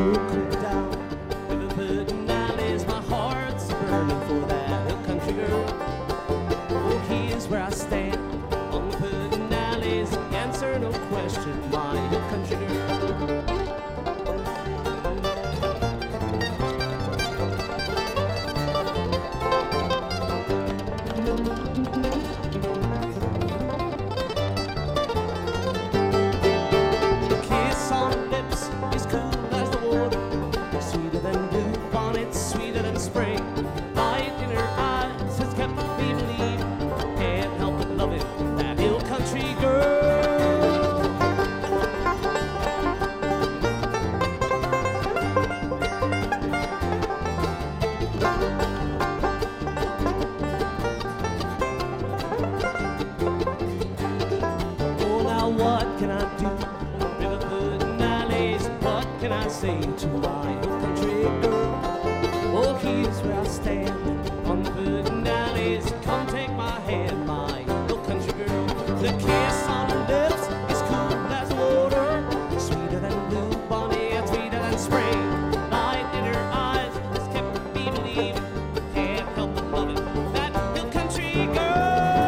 will come down. Riverburden alleys, my heart's burning for that hill country girl. Oh, here's where I stand on the burden alleys. Answer no question, my hill country girl. Say to my hill country girl, oh, here's where I stand on the burden alleys. Come take my hand, my hill country girl. The kiss on her lips is cool as water, sweeter than blue bonnet and sweeter than spring. Light in her eyes has kept me believing. Can't help but loving that hill country girl.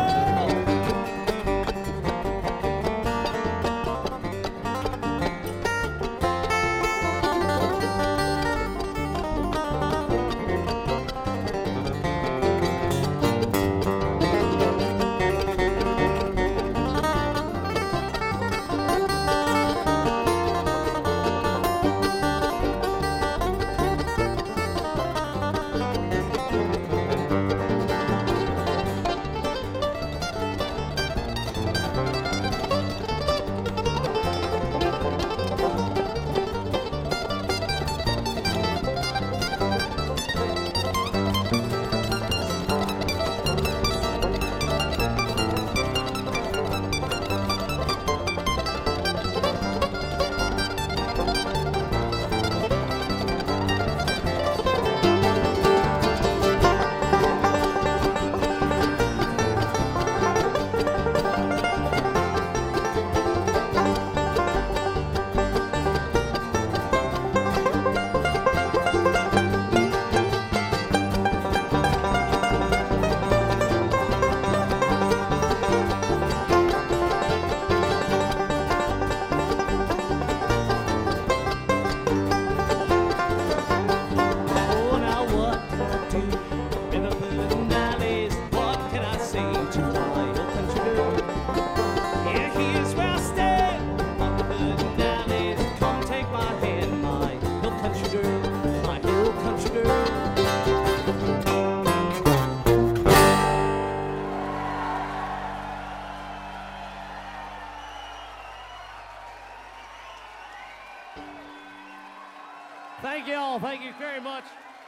Thank you all. Thank you very much.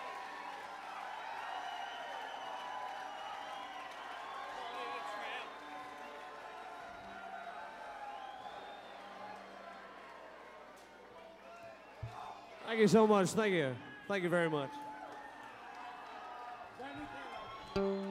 Thank you so much. Thank you. Thank you very much.